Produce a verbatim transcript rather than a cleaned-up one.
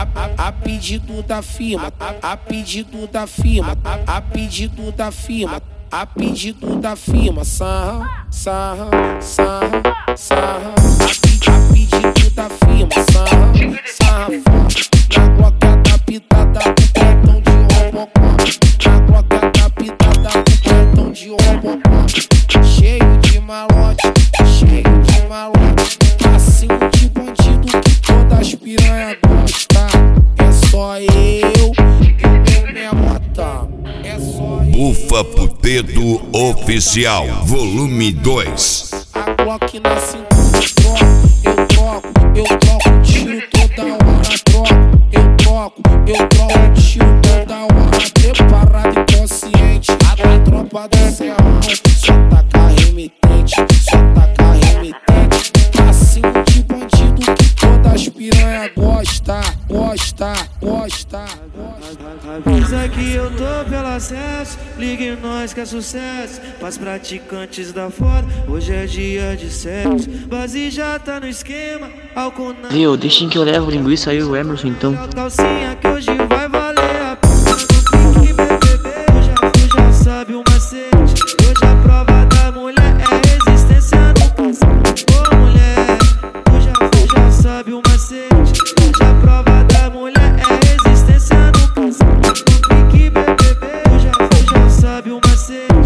a, a pedido da firma, a, a pedido da firma, a, a pedido da firma, a pedido da firma, sarra, sarra, sarra, sarra, a pedido da firma, sarra, sarra, na gloca da pitada do cartão de robocó, na gloca da pitada do cartão de robocó, cheio de malote, cheio de malote, assim de bandido que todas as piranha gosta. É só eu e o meu mota. É só eu. Bufa pro dedo oficial, volume dois. A Glock na cintura, eu troco, eu troco, eu troco, tiro toda hora, troco, eu troco, eu troco, tiro toda hora, preparado e consciente. A tropa do serrão, só taca remitente, só taca remitente. Assim de bandido que todas as piranha gosta, gosta, gosta, gosta. Avisa que eu tô pelo acesso, ligue nós que é sucesso. Pras praticantes da fora, hoje é dia de sexo. Base já tá no esquema, álcool na... Viu, deixem que eu levo linguiça aí o Emerson então. Calcinha que hoje vai valer a pena do pique, bebê. Tu já, tu já sabe o macete. Hoje a prova da mulher é resistência no passado. Ô mulher, tu já, tu já sabe o macete. Hoje a prova da mulher é resistência no passado. Do pique, bebê. Tu já, tu já sabe o macete.